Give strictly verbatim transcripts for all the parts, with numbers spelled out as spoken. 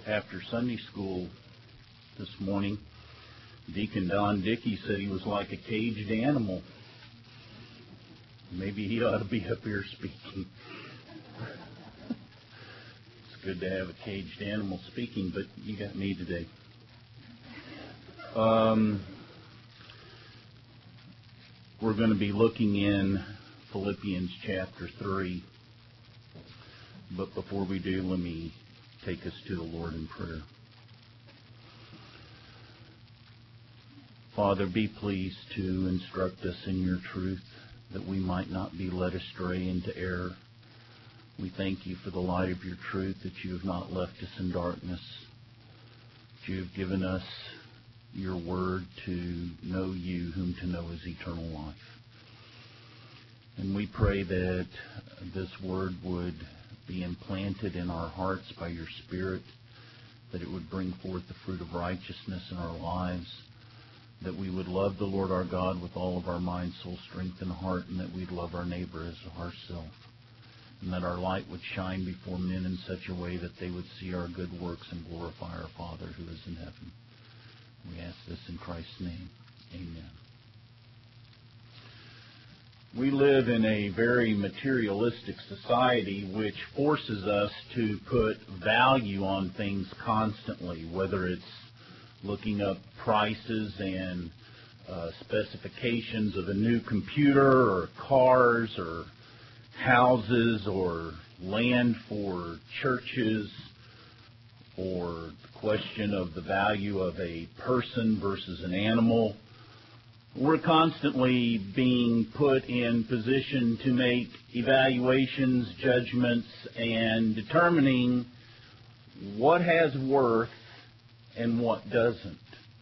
after Sunday school this morning, Deacon Don Dickey said he was like a caged animal. Maybe he ought to be up here speaking. It's good to have a caged animal speaking, but you got me today. Um, we're going to be looking in Philippians chapter three. But before we do, let me take us to the Lord in prayer. Father, be pleased to instruct us in your truth, that we might not be led astray into error. We thank you for the light of your truth, that you have not left us in darkness, that you have given us your word to know you, whom to know is eternal life. And we pray that this word would be implanted in our hearts by your Spirit, that it would bring forth the fruit of righteousness in our lives, that we would love the Lord our God with all of our mind, soul, strength, and heart, and that we'd love our neighbor as ourselves, and that our light would shine before men in such a way that they would see our good works and glorify our Father who is in heaven. We ask this in Christ's name. Amen. We live in a very materialistic society which forces us to put value on things constantly, whether it's looking up prices and uh, specifications of a new computer or cars or houses or land for churches, or the question of the value of a person versus an animal. We're constantly being put in position to make evaluations, judgments, and determining what has worth and what doesn't.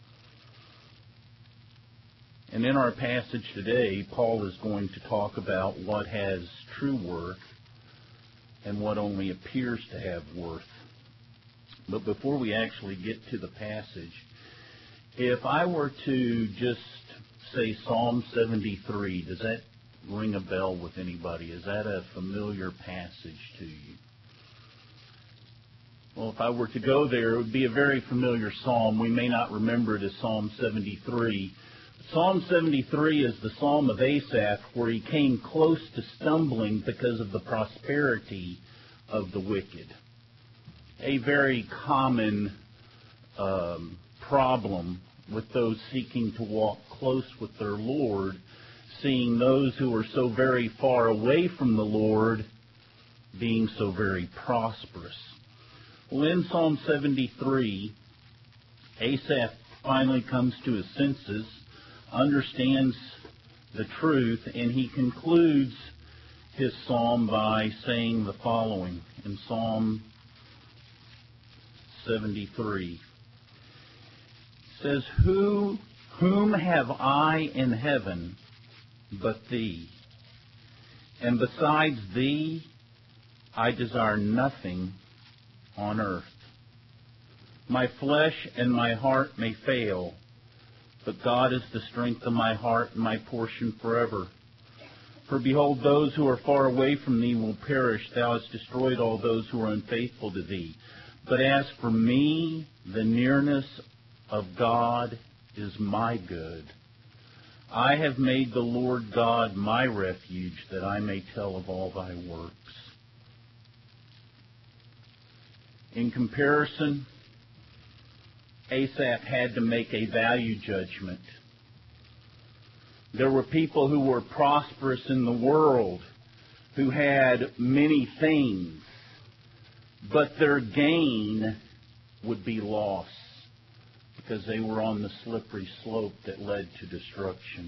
And in our passage today, Paul is going to talk about what has true worth and what only appears to have worth. But before we actually get to the passage, if I were to just say Psalm seventy-three, does that ring a bell with anybody? Is that a familiar passage to you? Well, if I were to go there, it would be a very familiar psalm. We may not remember it as Psalm seventy-three. Psalm seventy-three is the psalm of Asaph, where he came close to stumbling because of the prosperity of the wicked. A very common um, problem with those seeking to walk close with their Lord, seeing those who are so very far away from the Lord being so very prosperous. Well, in Psalm seventy-three, Asaph finally comes to his senses, understands the truth, and he concludes his psalm by saying the following in Psalm seventy-three. It says, Who, whom have I in heaven but thee? And besides thee, I desire nothing on earth. My flesh and my heart may fail, but God is the strength of my heart and my portion forever. For behold, those who are far away from thee will perish. Thou hast destroyed all those who are unfaithful to thee. But as for me, the nearness of God is my good. I have made the Lord God my refuge, that I may tell of all thy works. In comparison, Asaph had to make a value judgment. There were people who were prosperous in the world, who had many things, but their gain would be loss because they were on the slippery slope that led to destruction.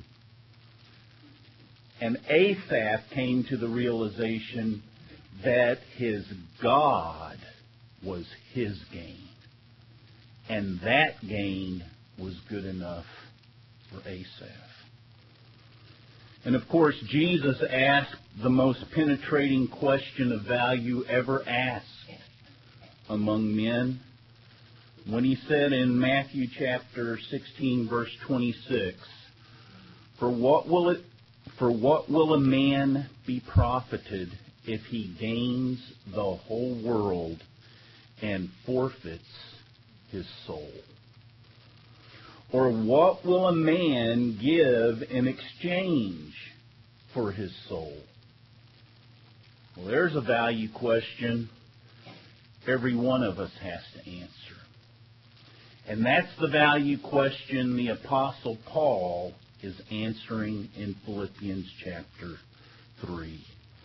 And Asaph came to the realization that his God was his gain. And that gain was good enough for Asaph. And of course, Jesus asked the most penetrating question of value ever asked among men, when he said in Matthew chapter sixteen, verse twenty-six, For what will it, for what will a man be profited if he gains the whole world and forfeits his soul? Or what will a man give in exchange for his soul? Well, there's a value question every one of us has to answer. And that's the value question the Apostle Paul is answering in Philippians chapter three.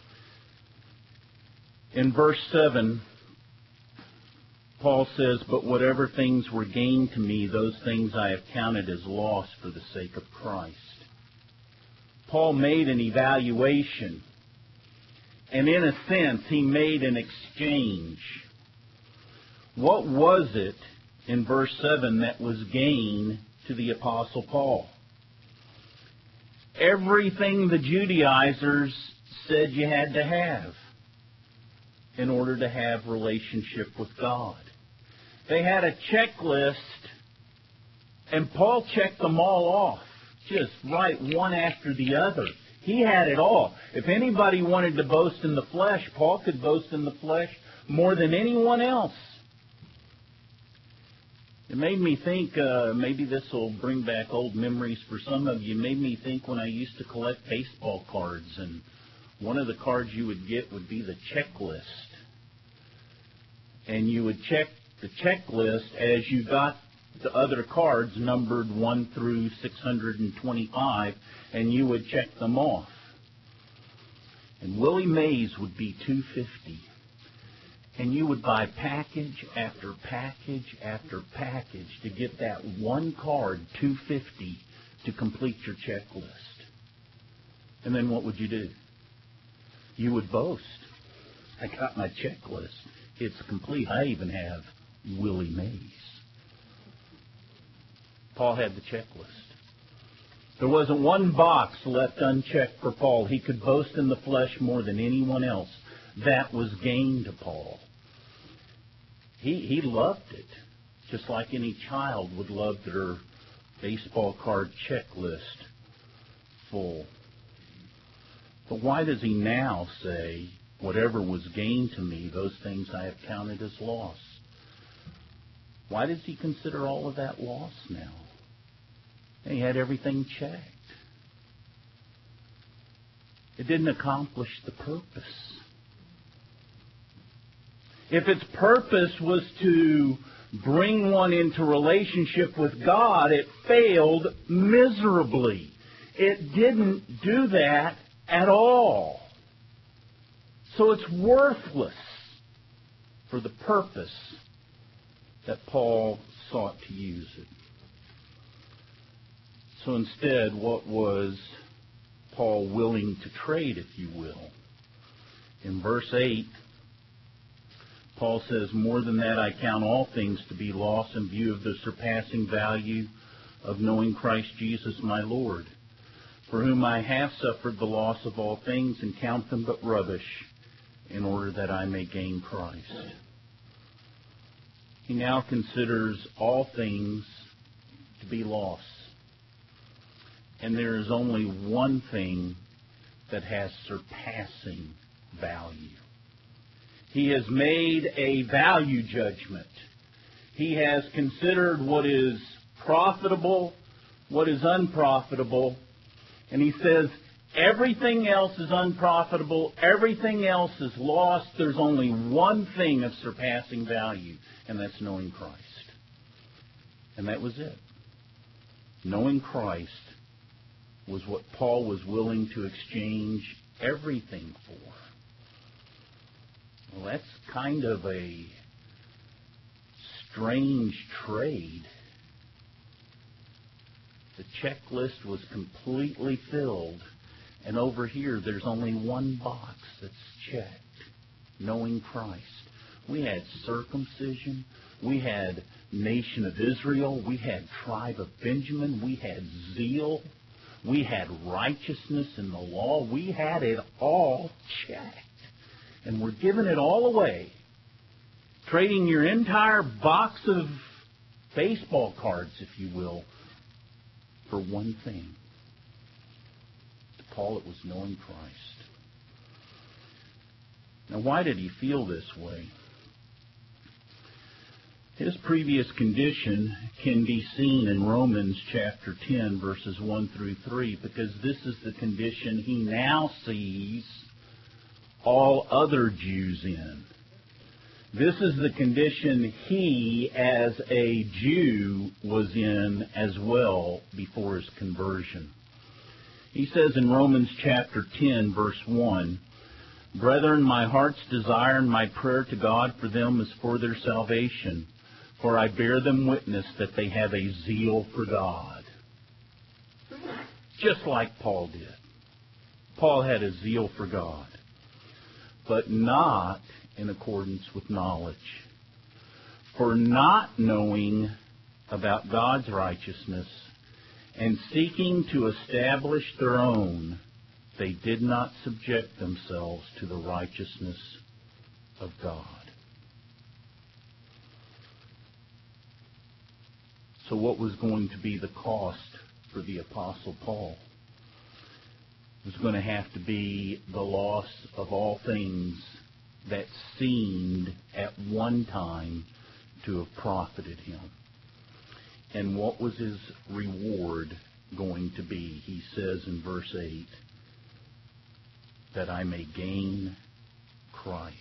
In verse seven, Paul says, "But whatever things were gained to me, those things I have counted as loss for the sake of Christ." Paul made an evaluation, and in a sense, he made an exchange. What was it in verse seven that was gain to the Apostle Paul? Everything the Judaizers said you had to have in order to have relationship with God. They had a checklist, and Paul checked them all off, just right one after the other. He had it all. If anybody wanted to boast in the flesh, Paul could boast in the flesh more than anyone else. It made me think, uh, maybe this will bring back old memories for some of you. It made me think when I used to collect baseball cards, and one of the cards you would get would be the checklist. And you would check the checklist as you got the other cards numbered one through six hundred twenty-five, and you would check them off. And Willie Mays would be two hundred fifty dollars. And you would buy package after package after package to get that one card, two hundred fifty dollars, to complete your checklist. And then what would you do? You would boast. I got my checklist. It's complete. I even have Willie Mays. Paul had the checklist. There wasn't one box left unchecked for Paul. He could boast in the flesh more than anyone else. That was gain to Paul. He he loved it, just like any child would love their baseball card checklist full. But why does he now say, "Whatever was gained to me, those things I have counted as loss"? Why does he consider all of that loss now? And he had everything checked. It didn't accomplish the purpose. If its purpose was to bring one into relationship with God, it failed miserably. It didn't do that at all. So it's worthless for the purpose that Paul sought to use it. So instead, what was Paul willing to trade, if you will? In verse eight, Paul says, "More than that, I count all things to be loss in view of the surpassing value of knowing Christ Jesus my Lord, for whom I have suffered the loss of all things and count them but rubbish, in order that I may gain Christ." He now considers all things to be loss. And there is only one thing that has surpassing value. He has made a value judgment. He has considered what is profitable, what is unprofitable, and he says everything else is unprofitable, everything else is lost. There's only one thing of surpassing value, and that's knowing Christ. And that was it. Knowing Christ was what Paul was willing to exchange everything for. Well, that's kind of a strange trade. The checklist was completely filled, and over here there's only one box that's checked, knowing Christ. We had circumcision, we had nation of Israel, we had tribe of Benjamin, we had zeal, we had righteousness in the law, we had it all checked. And we're giving it all away, trading your entire box of baseball cards, if you will, for one thing. To Paul, it was knowing Christ. Now, why did he feel this way? His previous condition can be seen in Romans chapter ten, verses one through three, because this is the condition he now sees all other Jews in. This is the condition he, as a Jew, was in as well before his conversion. He says in Romans chapter ten, verse one, "Brethren, my heart's desire and my prayer to God for them is for their salvation. For I bear them witness that they have a zeal for God." Just like Paul did. Paul had a zeal for God, but not in accordance with knowledge. For not knowing about God's righteousness and seeking to establish their own, they did not subject themselves to the righteousness of God. So what was going to be the cost for the Apostle Paul? It was going to have to be the loss of all things that seemed at one time to have profited him. And what was his reward going to be? He says in verse eight, "That I may gain Christ,"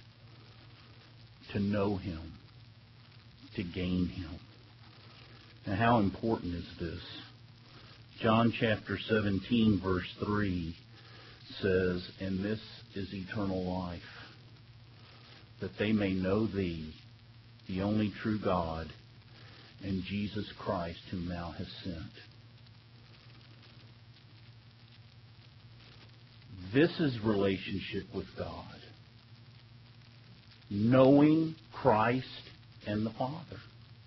to know Him, to gain Him. Now, how important is this? John chapter seventeen, verse three says, "And this is eternal life, that they may know Thee, the only true God, and Jesus Christ, whom Thou hast sent." This is relationship with God. Knowing Christ and the Father.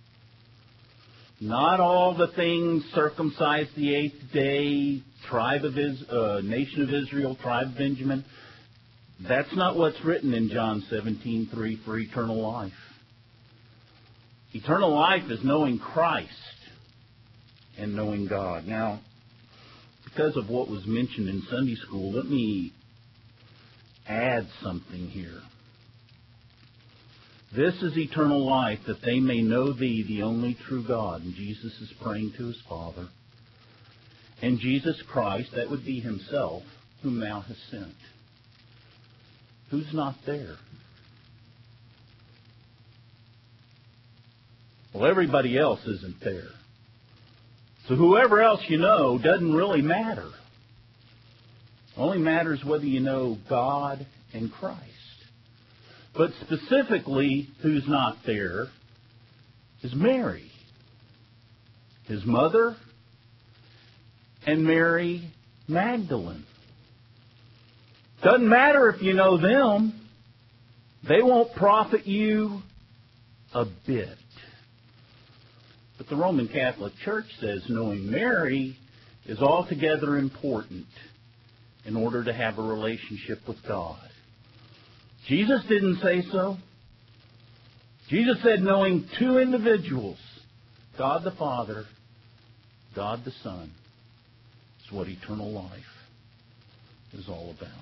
Not all the things, circumcised the eighth day, tribe of Is, uh, nation of Israel, tribe of Benjamin. That's not what's written in John seventeen three for eternal life. Eternal life is knowing Christ and knowing God. Now, because of what was mentioned in Sunday school, let me add something here. This is eternal life, that they may know Thee, the only true God. And Jesus is praying to His Father. And Jesus Christ, that would be Himself, whom Thou hast sent. Who's not there? Well, everybody else isn't there. So whoever else you know doesn't really matter. Only matters whether you know God and Christ. But specifically, who's not there is Mary, His mother, and Mary Magdalene. Doesn't matter if you know them. They won't profit you a bit. But the Roman Catholic Church says knowing Mary is altogether important in order to have a relationship with God. Jesus didn't say so. Jesus said knowing two individuals, God the Father, God the Son, is what eternal life is all about.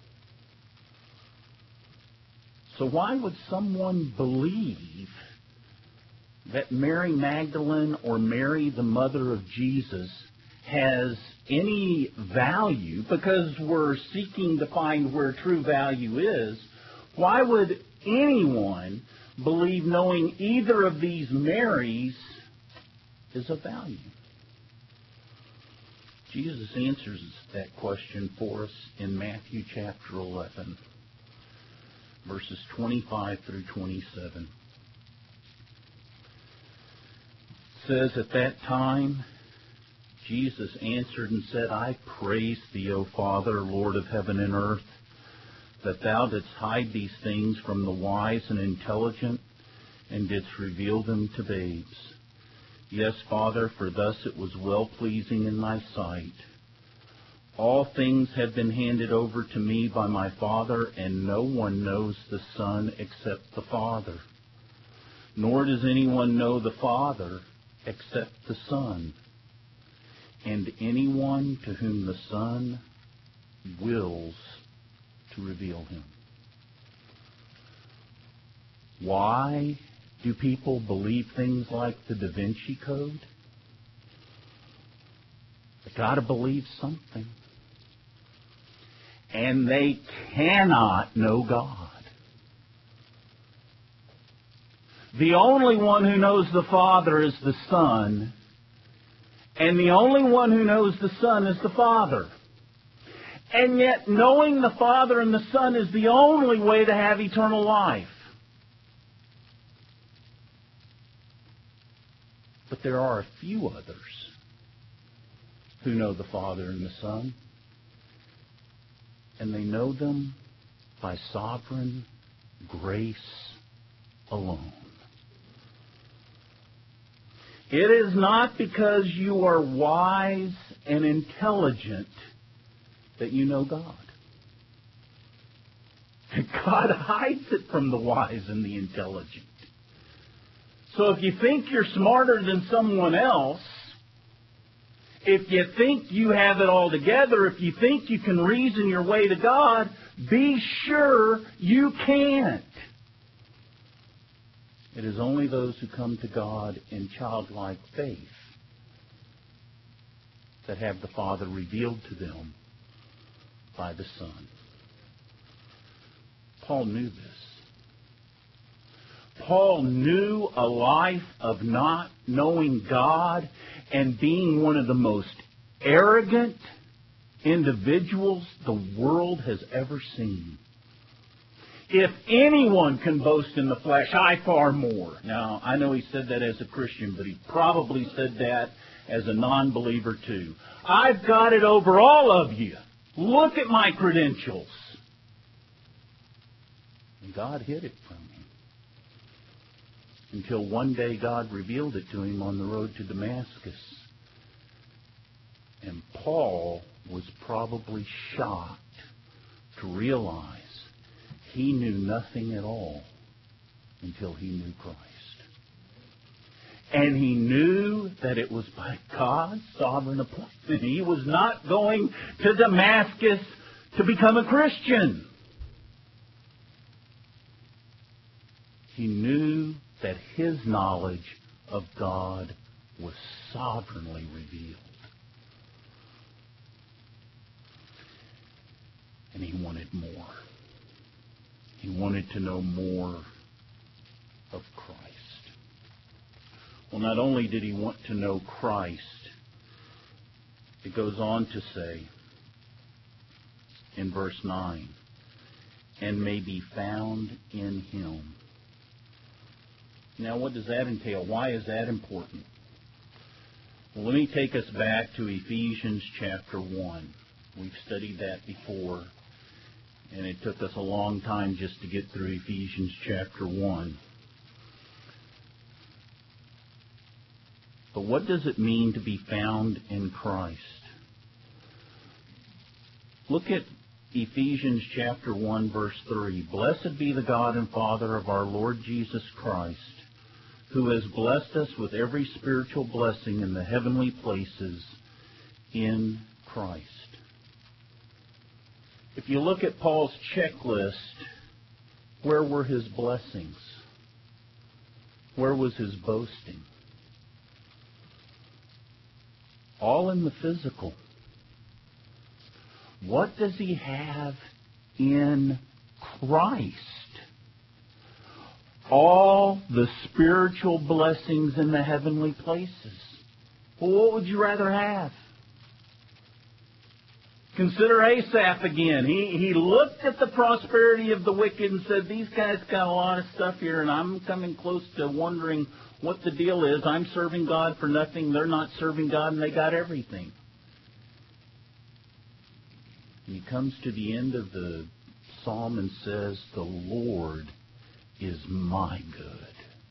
So why would someone believe that Mary Magdalene or Mary, the mother of Jesus, has any value? Because we're seeking to find where true value is. Why would anyone believe knowing either of these Marys is of value? Jesus answers that question for us in Matthew chapter eleven, verses twenty-five through twenty-seven. It says, "At that time, Jesus answered and said, I praise Thee, O Father, Lord of heaven and earth, that Thou didst hide these things from the wise and intelligent, and didst reveal them to babes. Yes, Father, for thus it was well-pleasing in Thy sight. All things have been handed over to me by my Father, and no one knows the Son except the Father. Nor does anyone know the Father except the Son, and anyone to whom the Son wills to reveal Him." Why Do people believe things like the Da Vinci Code? They got to believe something. And they cannot know God. The only one who knows the Father is the Son, and the only one who knows the Son is the Father. And yet, knowing the Father and the Son is the only way to have eternal life. But there are a few others who know the Father and the Son, and they know them by sovereign grace alone. It is not because you are wise and intelligent that you know God. God hides it from the wise and the intelligent. So if you think you're smarter than someone else, if you think you have it all together, if you think you can reason your way to God, be sure you can't. It is only those who come to God in childlike faith that have the Father revealed to them by the Son. Paul knew this. Paul knew a life of not knowing God and being one of the most arrogant individuals the world has ever seen. If anyone can boast in the flesh, I far more. Now, I know he said that as a Christian, but he probably said that as a non-believer too. I've got it over all of you. Look at my credentials. And God hid it from him. Until one day God revealed it to him on the road to Damascus. And Paul was probably shocked to realize he knew nothing at all until he knew Christ. And he knew that it was by God's sovereign appointment. He was not going to Damascus to become a Christian. He knew that his knowledge of God was sovereignly revealed. And he wanted more. He wanted to know more of Christ. Well, not only did he want to know Christ, it goes on to say in verse nine, and may be found in him. Now, what does that entail? Why is that important? Well, let me take us back to Ephesians chapter one. We've studied that before, and it took us a long time just to get through Ephesians chapter one. But what does it mean to be found in Christ? Look at Ephesians chapter one, verse three. Blessed be the God and Father of our Lord Jesus Christ, who has blessed us with every spiritual blessing in the heavenly places in Christ. If you look at Paul's checklist, where were his blessings? Where was his boasting? All in the physical. What does he have in Christ? All the spiritual blessings in the heavenly places. Well, what would you rather have? Consider Asaph again. He, he looked at the prosperity of the wicked and said, these guys got a lot of stuff here, and I'm coming close to wondering what the deal is. I'm serving God for nothing. They're not serving God, and they got everything. And he comes to the end of the psalm and says, the Lord is my good.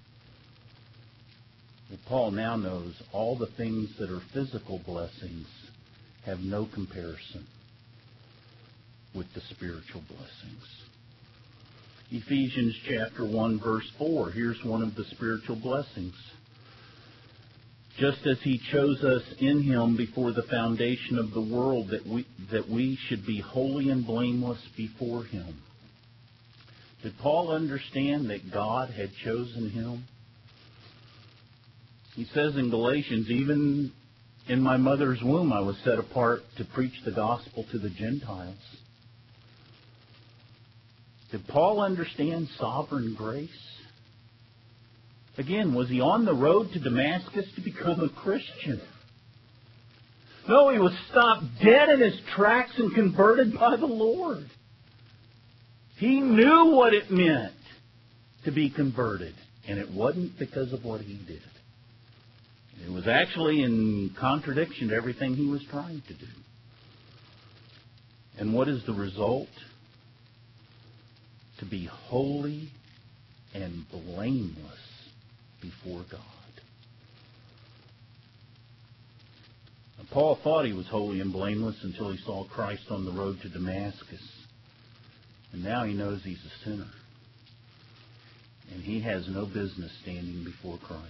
Well, Paul now knows all the things that are physical blessings have no comparison with the spiritual blessings. Ephesians chapter one, verse four. Here's one of the spiritual blessings. Just as he chose us in him before the foundation of the world, that we, that we should be holy and blameless before him. Did Paul understand that God had chosen him? He says in Galatians, even in my mother's womb I was set apart to preach the gospel to the Gentiles. Did Paul understand sovereign grace? Again, was he on the road to Damascus to become a Christian? No, he was stopped dead in his tracks and converted by the Lord. He knew what it meant to be converted, and it wasn't because of what he did. It was actually in contradiction to everything he was trying to do. And what is the result? To be holy and blameless before God. Now, Paul thought he was holy and blameless until he saw Christ on the road to Damascus. And now he knows he's a sinner. And he has no business standing before Christ.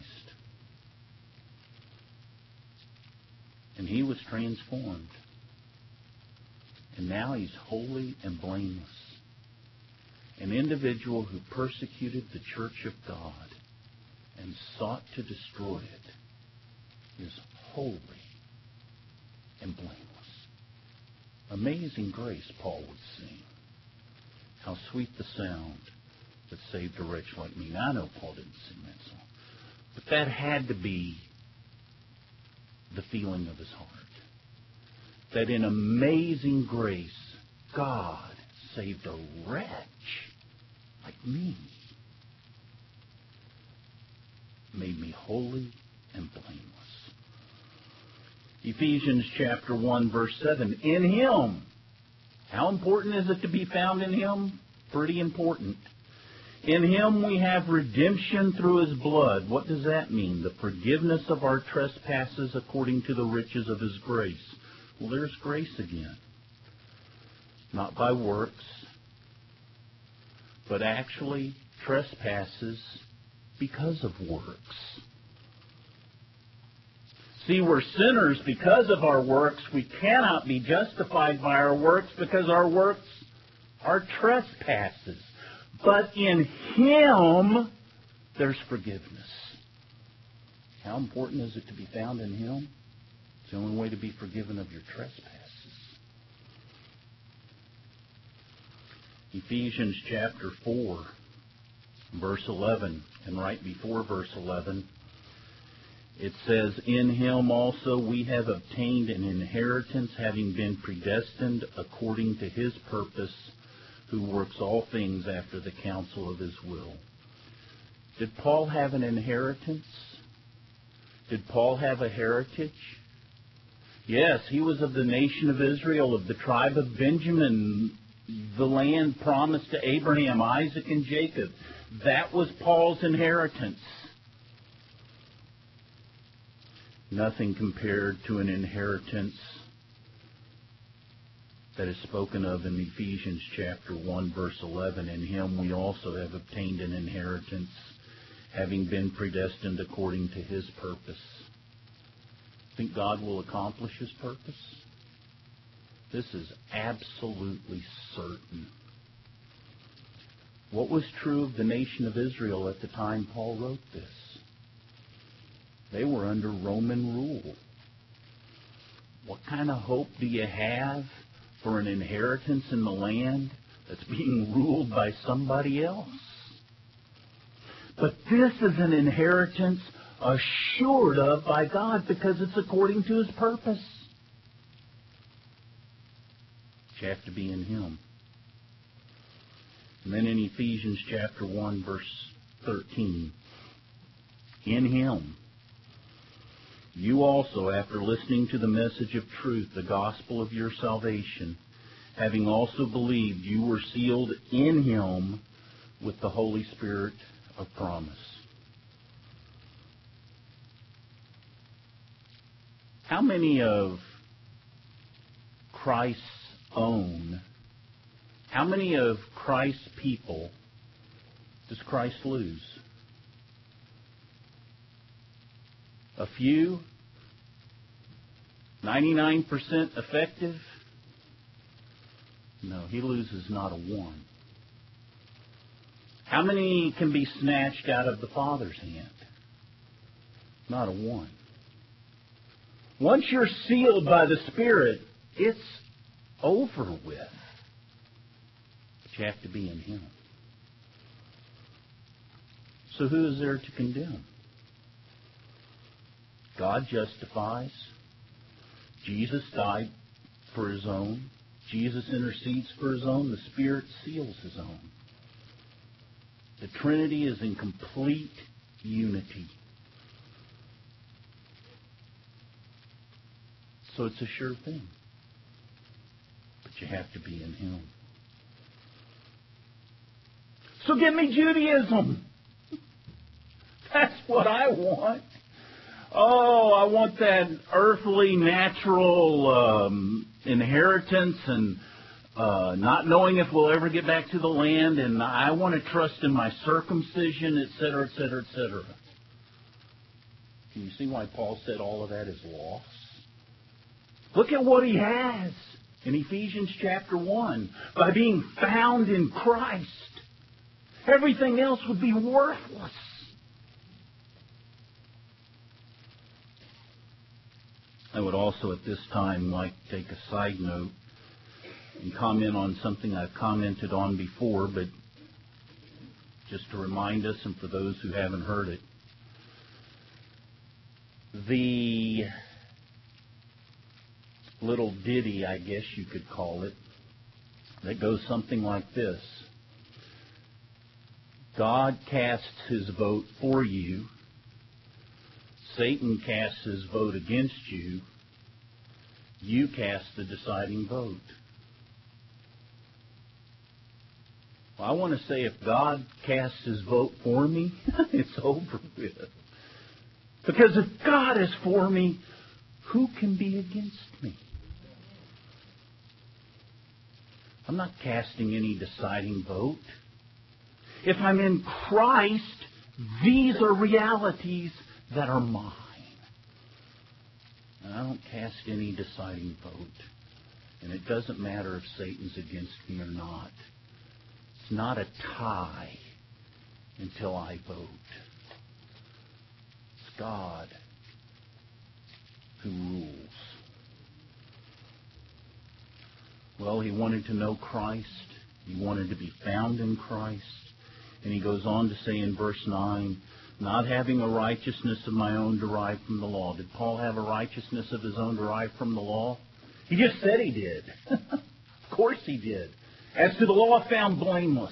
And he was transformed. And now he's holy and blameless. An individual who persecuted the church of God and sought to destroy it is holy and blameless. Amazing grace, Paul would sing. How sweet the sound that saved a wretch like me. Now, I know Paul didn't sing that song, but that had to be the feeling of his heart. That in amazing grace, God saved a wretch like me. Made me holy and blameless. Ephesians chapter one, verse seven. In Him. How important is it to be found in Him? Pretty important. In Him we have redemption through His blood. What does that mean? The forgiveness of our trespasses according to the riches of His grace. Well, there's grace again. Not by works, but actually trespasses because of works. See, we're sinners because of our works. We cannot be justified by our works because our works are trespasses. But in Him, there's forgiveness. How important is it to be found in Him? It's the only way to be forgiven of your trespasses. Ephesians chapter four, verse eleven, and right before verse eleven, it says, in Him also we have obtained an inheritance, having been predestined according to His purpose, who works all things after the counsel of His will. Did Paul have an inheritance? Did Paul have a heritage? Yes, he was of the nation of Israel, of the tribe of Benjamin, the land promised to Abraham, Isaac, and Jacob. That was Paul's inheritance. Nothing compared to an inheritance that is spoken of in Ephesians chapter one, verse eleven. In Him we also have obtained an inheritance, having been predestined according to His purpose. Think God will accomplish His purpose? This is absolutely certain. What was true of the nation of Israel at the time Paul wrote this? They were under Roman rule. What kind of hope do you have for an inheritance in the land that's being ruled by somebody else? But this is an inheritance assured of by God because it's according to His purpose. You have to be in Him. And then in Ephesians chapter one, verse thirteen, in Him you also, after listening to the message of truth, the gospel of your salvation, having also believed, you were sealed in Him with the Holy Spirit of promise. How many of Christ's own, how many of Christ's people does Christ lose? A few? ninety-nine percent effective? No, He loses not a one. How many can be snatched out of the Father's hand? Not a one. Once you're sealed by the Spirit, it's over with. But you have to be in Him. So who is there to condemn? God justifies. Jesus died for His own. Jesus intercedes for His own. The Spirit seals His own. The Trinity is in complete unity. So it's a sure thing. But you have to be in Him. So give me Judaism. That's what I want. Oh, I want that earthly, natural um, inheritance and uh, not knowing if we'll ever get back to the land, and I want to trust in my circumcision, et cetera, et cetera, et cetera. Can you see why Paul said all of that is loss? Look at what he has in Ephesians chapter one. By being found in Christ, everything else would be worthless. I would also at this time like to take a side note and comment on something I've commented on before, but just to remind us and for those who haven't heard it. The little ditty, I guess you could call it, that goes something like this. God casts His vote for you. Satan casts his vote against you. You cast the deciding vote. Well, I want to say if God casts His vote for me, it's over with. Because if God is for me, who can be against me? I'm not casting any deciding vote. If I'm in Christ, these are realities that are mine. And I don't cast any deciding vote. And it doesn't matter if Satan's against me or not. It's not a tie until I vote. It's God who rules. Well, he wanted to know Christ. He wanted to be found in Christ. And he goes on to say in verse nine, not having a righteousness of my own derived from the law. Did Paul have a righteousness of his own derived from the law? He just said he did. Of course he did. As to the law, found blameless.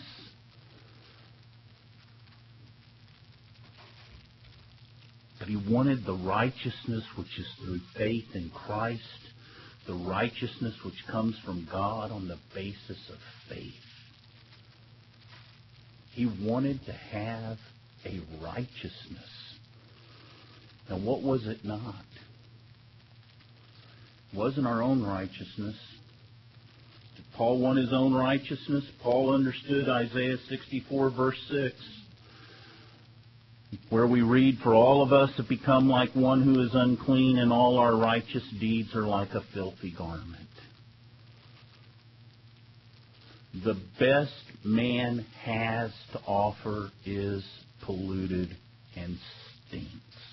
But he wanted the righteousness which is through faith in Christ, the righteousness which comes from God on the basis of faith. He wanted to have a righteousness. Now, what was it not? It wasn't our own righteousness. Did Paul want his own righteousness? Paul understood Isaiah sixty-four, verse six, where we read, for all of us have become like one who is unclean, and all our righteous deeds are like a filthy garment. The best man has to offer is polluted and stinks.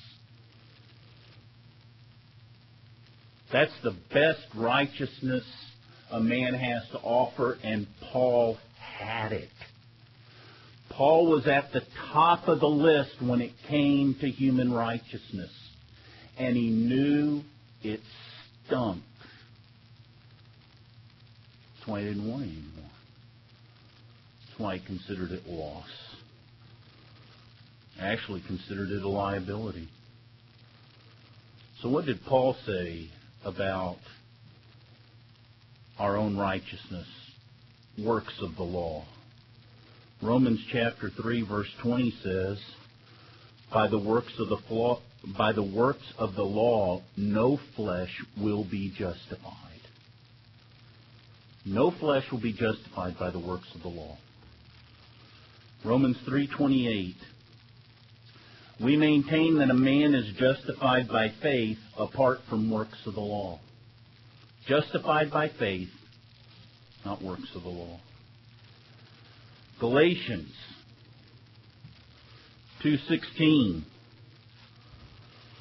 That's the best righteousness a man has to offer, and Paul had it. Paul was at the top of the list when it came to human righteousness, and he knew it stunk. That's why he didn't want it anymore. That's why he considered it loss. Actually considered it a liability. So what did Paul say about our own righteousness, works of the law? Romans chapter three, verse twenty says, by the works of the law, by the works of the law, no flesh will be justified. No flesh will be justified by the works of the law. Romans three twenty-eight. We maintain that a man is justified by faith apart from works of the law. Justified by faith, not works of the law. Galatians two sixteen.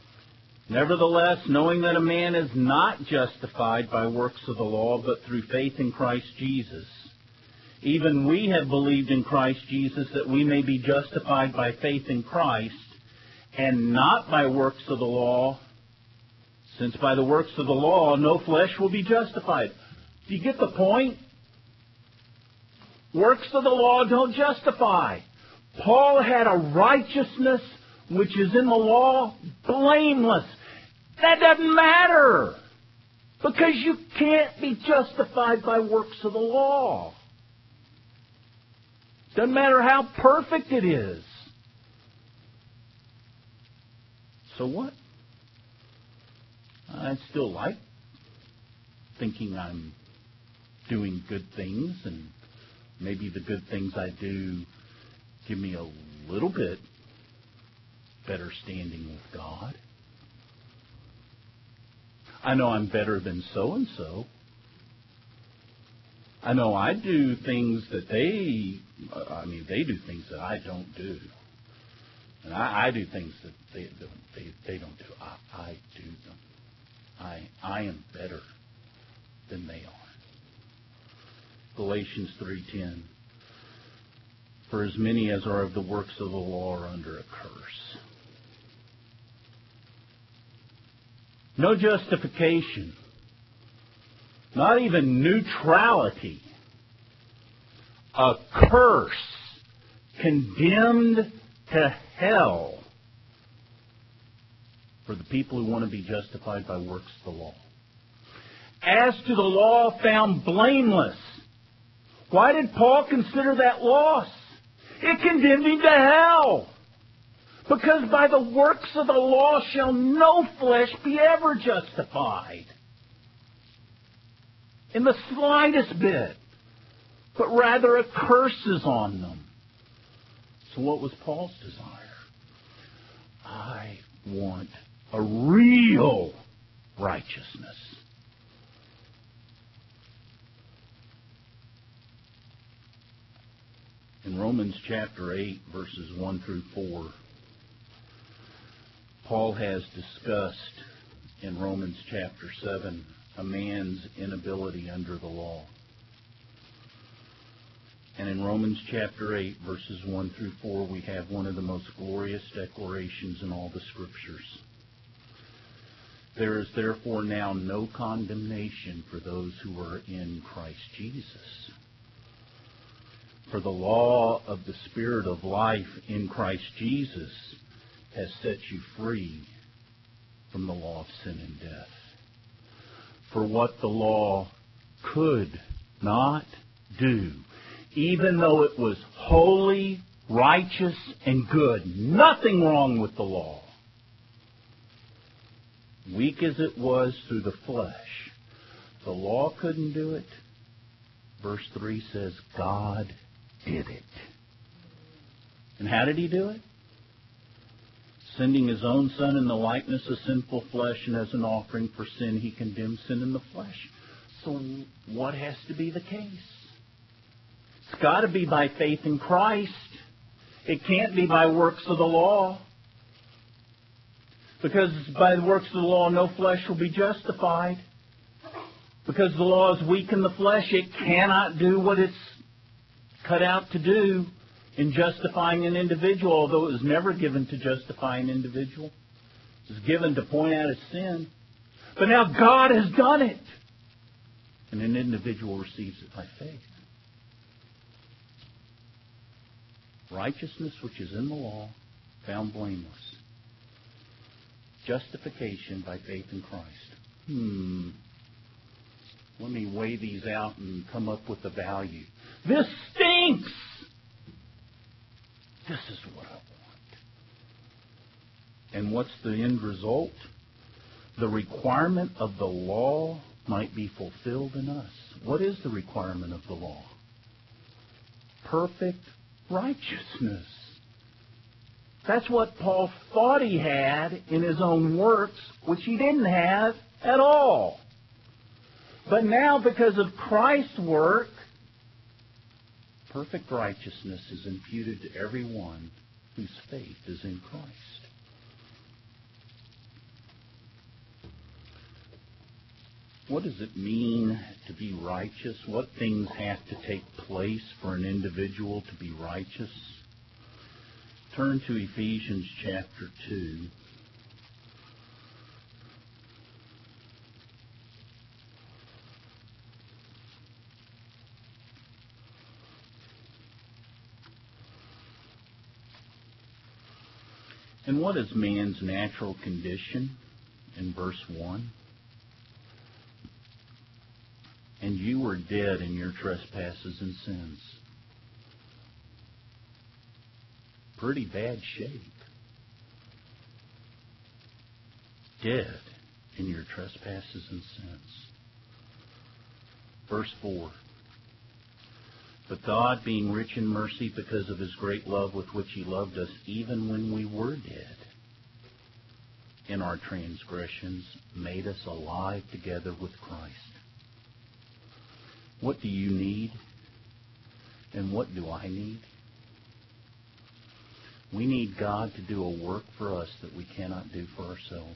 Nevertheless, knowing that a man is not justified by works of the law, but through faith in Christ Jesus, even we have believed in Christ Jesus that we may be justified by faith in Christ, and not by works of the law, since by the works of the law no flesh will be justified. Do you get the point? Works of the law don't justify. Paul had a righteousness which is in the law, blameless. That doesn't matter, because you can't be justified by works of the law. Doesn't matter how perfect it is. So what? I still like thinking I'm doing good things, and maybe the good things I do give me a little bit better standing with God. I know I'm better than so-and-so. I know I do things that they, I mean, they do things that I don't do. And I, I do things that they, they, they don't do. I, I do them. I, I am better than they are. Galatians three ten. For as many as are of the works of the law are under a curse. No justification. Not even neutrality. A curse. Condemned to hell for the people who want to be justified by works of the law. As to the law found blameless. Why did Paul consider that loss? It condemned him to hell. Because by the works of the law shall no flesh be ever justified. In the slightest bit. But rather a curse is on them. So what was Paul's desire? I want a real righteousness. In Romans chapter eight, verses one through four, Paul has discussed in Romans chapter seven a man's inability under the law. And in Romans chapter eight, verses one through four, we have one of the most glorious declarations in all the Scriptures. There is therefore now no condemnation for those who are in Christ Jesus. For the law of the Spirit of life in Christ Jesus has set you free from the law of sin and death. For what the law could not do, even though it was holy, righteous, and good, nothing wrong with the law, weak as it was through the flesh, the law couldn't do it. Verse three says, God did it. And how did He do it? Sending His own Son in the likeness of sinful flesh, and as an offering for sin, He condemned sin in the flesh. So what has to be the case? It's got to be by faith in Christ. It can't be by works of the law. Because by the works of the law, no flesh will be justified. Because the law is weak in the flesh, it cannot do what it's cut out to do in justifying an individual, although it was never given to justify an individual. It was given to point out his sin. But now God has done it. And an individual receives it by faith. Righteousness which is in the law, found blameless. Justification by faith in Christ. Hmm. Let me weigh these out and come up with a value. This stinks! This is what I want. And what's the end result? The requirement of the law might be fulfilled in us. What is the requirement of the law? Perfect righteousness. That's what Paul thought he had in his own works, which he didn't have at all. But now, because of Christ's work, perfect righteousness is imputed to everyone whose faith is in Christ. What does it mean to be righteous? What things have to take place for an individual to be righteous? Turn to Ephesians chapter two. And what is man's natural condition? In verse one. And you were dead in your trespasses and sins. Pretty bad shape. Dead in your trespasses and sins. Verse four. But God, being rich in mercy because of His great love with which He loved us, even when we were dead in our transgressions, made us alive together with Christ. What do you need? And what do I need? We need God to do a work for us that we cannot do for ourselves.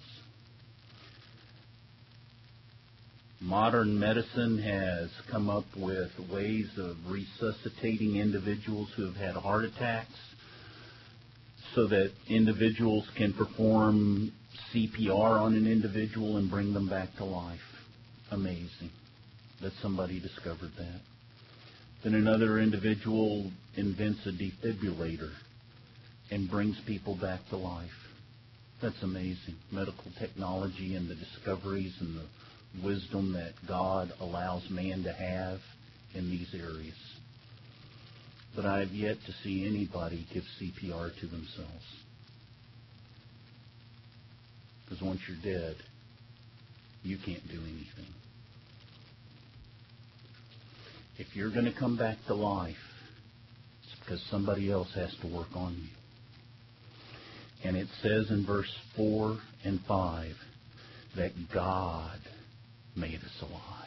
Modern medicine has come up with ways of resuscitating individuals who have had heart attacks so that individuals can perform C P R on an individual and bring them back to life. Amazing that somebody discovered that. Then another individual invents a defibrillator and brings people back to life. That's amazing. Medical technology and the discoveries and the wisdom that God allows man to have in these areas. But I have yet to see anybody give C P R to themselves. Because once you're dead, you can't do anything. If you're going to come back to life, it's because somebody else has to work on you. And it says in verse four and five that God made us alive.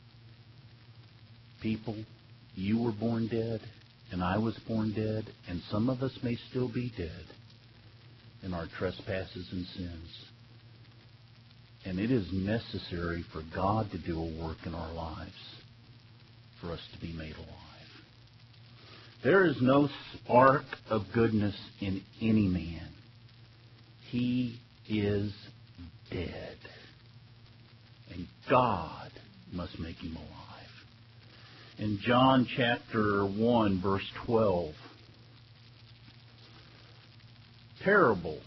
People, you were born dead, and I was born dead, and some of us may still be dead in our trespasses and sins. And it is necessary for God to do a work in our lives for us to be made alive. There is no spark of goodness in any man. He is dead. And God must make him alive. In John chapter one, verse twelve, parable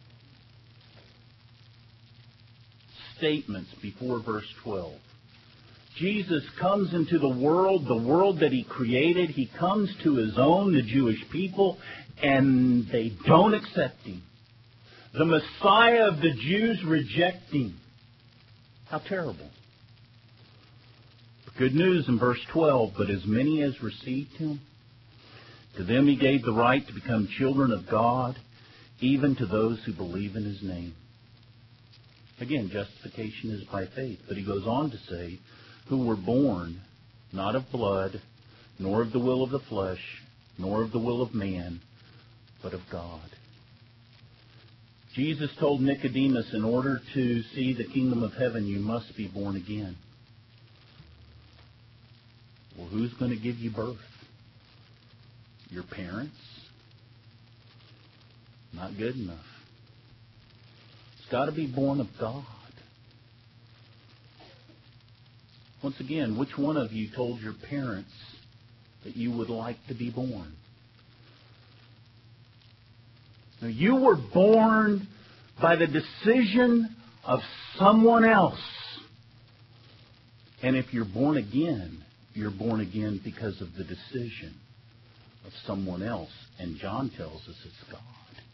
statements before verse twelve. Jesus comes into the world, the world that He created. He comes to His own, the Jewish people, and they don't accept Him. The Messiah of the Jews reject Him. How terrible. Good news in verse twelve, but as many as received Him, to them He gave the right to become children of God, even to those who believe in His name. Again, justification is by faith. But He goes on to say, who were born not of blood, nor of the will of the flesh, nor of the will of man, but of God. Jesus told Nicodemus, in order to see the kingdom of heaven, you must be born again. Well, who's going to give you birth? Your parents? Not good enough. It's got to be born of God. Once again, which one of you told your parents that you would like to be born? Now, you were born by the decision of someone else. And if you're born again, you're born again because of the decision of someone else. And John tells us it's God.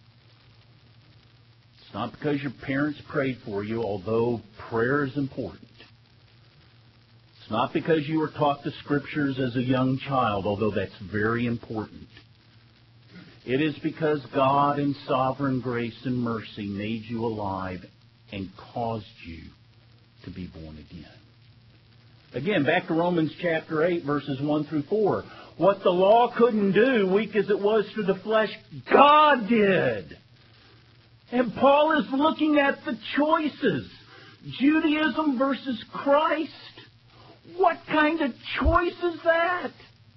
It's not because your parents prayed for you, although prayer is important. It's not because you were taught the Scriptures as a young child, although that's very important. It is because God in sovereign grace and mercy made you alive and caused you to be born again. Again, back to Romans chapter eight, verses one through four. What the law couldn't do, weak as it was through the flesh, God did. And Paul is looking at the choices. Judaism versus Christ? What kind of choice is that?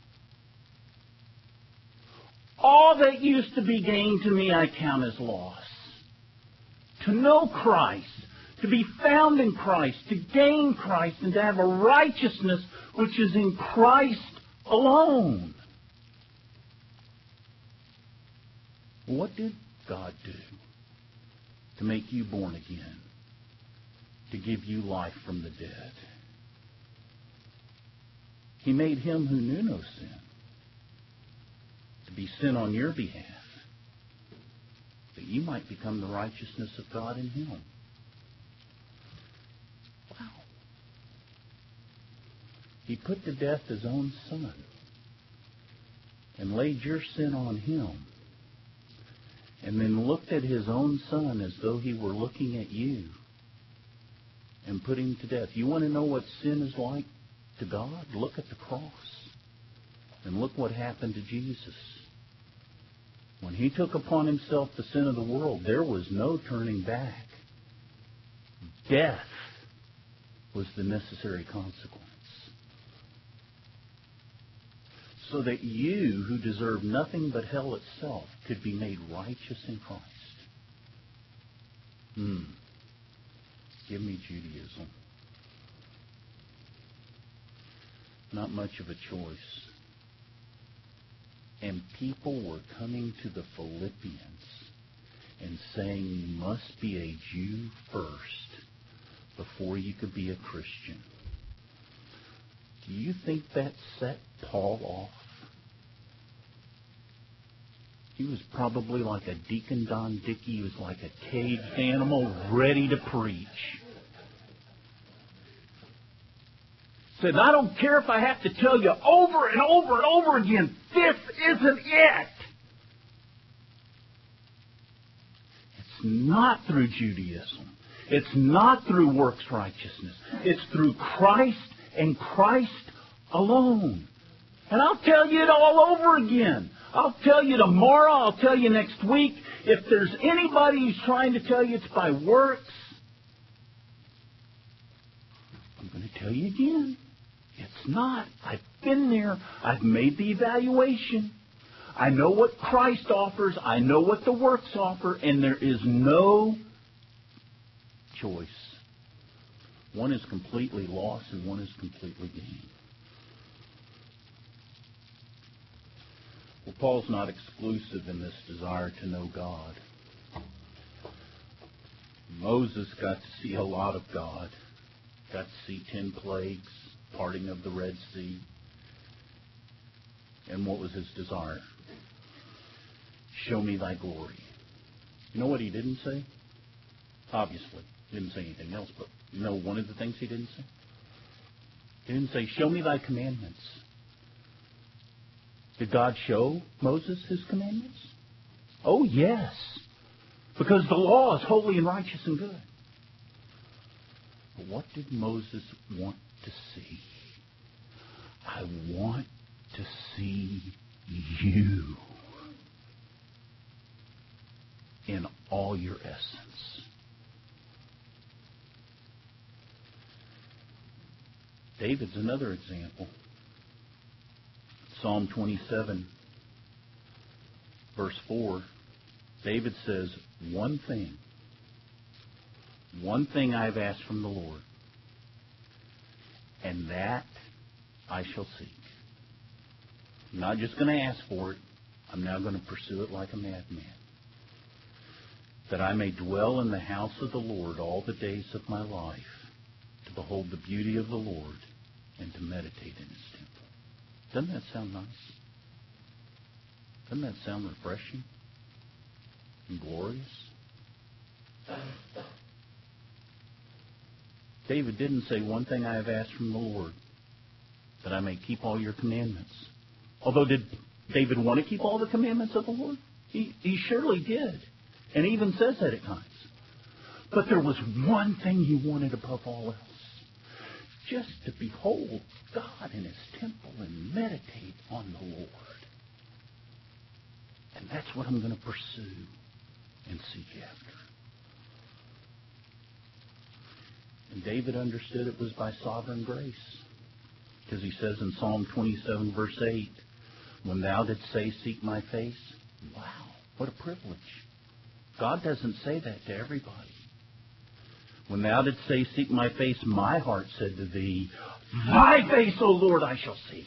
All that used to be gain to me I count as loss. To know Christ, to be found in Christ, to gain Christ, and to have a righteousness which is in Christ alone. What did God do to make you born again? To give you life from the dead? He made Him who knew no sin to be sin on your behalf, that you might become the righteousness of God in Him. Wow. He put to death His own Son and laid your sin on Him, and then looked at His own Son as though He were looking at you and put Him to death. You want to know what sin is like to God? Look at the cross and look what happened to Jesus. When He took upon Himself the sin of the world, there was no turning back. Death was the necessary consequence. So that you, who deserve nothing but hell itself, could be made righteous in Christ. Hmm. Give me Judaism. Not much of a choice. And people were coming to the Philippians and saying, you must be a Jew first before you could be a Christian. Do you think that set Paul off? He was probably like a Deacon Don Dickey. He was like a caged animal ready to preach. Said, I don't care if I have to tell you over and over and over again, this isn't it. It's not through Judaism. It's not through works righteousness. It's through Christ and Christ alone. And I'll tell you it all over again. I'll tell you tomorrow. I'll tell you next week. If there's anybody who's trying to tell you it's by works, I'm going to tell you again. It's not. I've been there. I've made the evaluation. I know what Christ offers. I know what the works offer. And there is no choice. One is completely lost and one is completely gained. Well, Paul's not exclusive in this desire to know God. Moses got to see a lot of God. Got to see ten plagues, parting of the Red Sea. And what was his desire? Show me thy glory. You know what he didn't say? Obviously. He didn't say anything else, but you know one of the things he didn't say? He didn't say, show me thy commandments. Did God show Moses his commandments? Oh, yes. Because the law is holy and righteous and good. But what did Moses want to see? I want to see you in all your essence. David's another example. Psalm twenty-seven, verse four, David says, one thing, one thing I have asked from the Lord, and that I shall seek. I'm not just going to ask for it. I'm now going to pursue it like a madman. That I may dwell in the house of the Lord all the days of my life, to behold the beauty of the Lord and to meditate in His temple. Doesn't that sound nice? Doesn't that sound refreshing and glorious? David didn't say, one thing I have asked from the Lord, that I may keep all your commandments. Although did David want to keep all the commandments of the Lord? He, he surely did. And he even says that at times. But there was one thing he wanted above all else. Just to behold God in His temple and meditate on the Lord. And that's what I'm going to pursue and seek after. And David understood it was by sovereign grace. Because he says in Psalm twenty-seven, verse eight, when thou didst say, seek my face, wow, what a privilege. God doesn't say that to everybody. When thou didst say, seek my face, my heart said to thee, thy face, O Lord, I shall seek.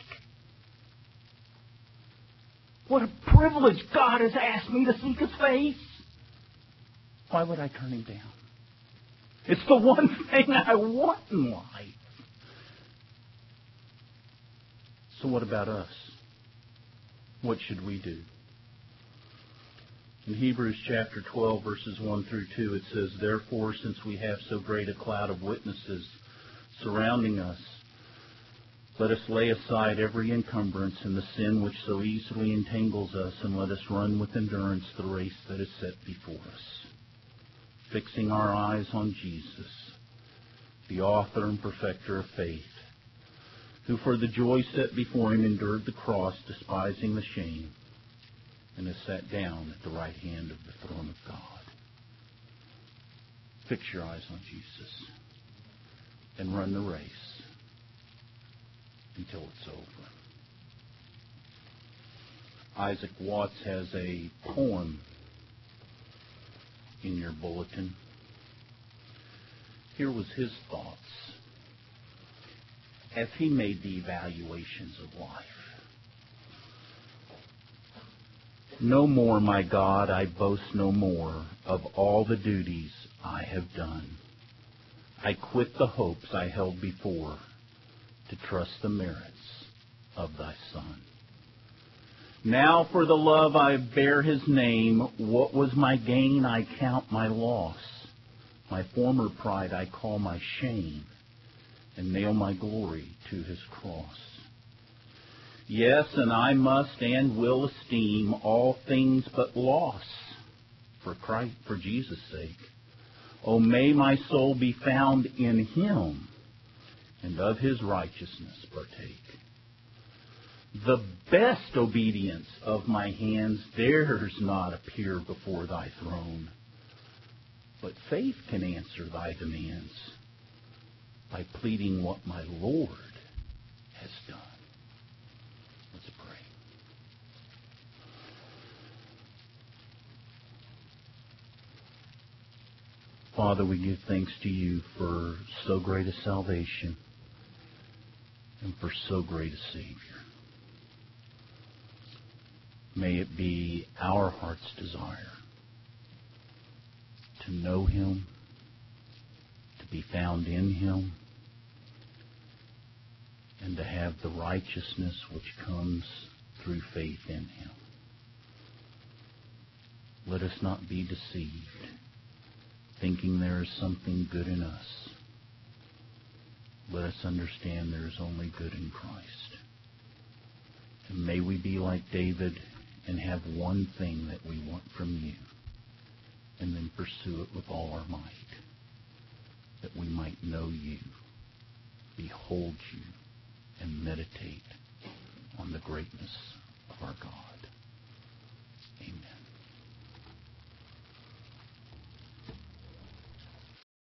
What a privilege. God has asked me to seek His face. Why would I turn Him down? It's the one thing I want in life. So what about us? What should we do? In Hebrews chapter twelve, verses one through two, it says, therefore, since we have so great a cloud of witnesses surrounding us, let us lay aside every encumbrance and the sin which so easily entangles us, and let us run with endurance the race that is set before us, fixing our eyes on Jesus, the author and perfecter of faith, who for the joy set before Him endured the cross, despising the shame, and has sat down at the right hand of the throne of God. Fix your eyes on Jesus and run the race until it's over. Isaac Watts has a poem in your bulletin. Here was his thoughts as he made the evaluations of life. No more, my God, I boast no more of all the duties I have done. I quit the hopes I held before to trust the merits of thy Son. Now for the love I bear His name, what was my gain I count my loss. My former pride I call my shame, and nail my glory to His cross. Yes, and I must and will esteem all things but loss for Christ, for Jesus' sake. Oh, may my soul be found in Him, and of His righteousness partake. The best obedience of my hands dares not appear before thy throne, but faith can answer thy demands by pleading what my Lord has done. Let's pray. Father, we give thanks to You for so great a salvation and for so great a Savior. May it be our heart's desire to know Him, to be found in Him, and to have the righteousness which comes through faith in Him. Let us not be deceived, thinking there is something good in us. Let us understand there is only good in Christ. And may we be like David and have one thing that we want from You, and then pursue it with all our might, that we might know You, behold You, and meditate on the greatness of our God.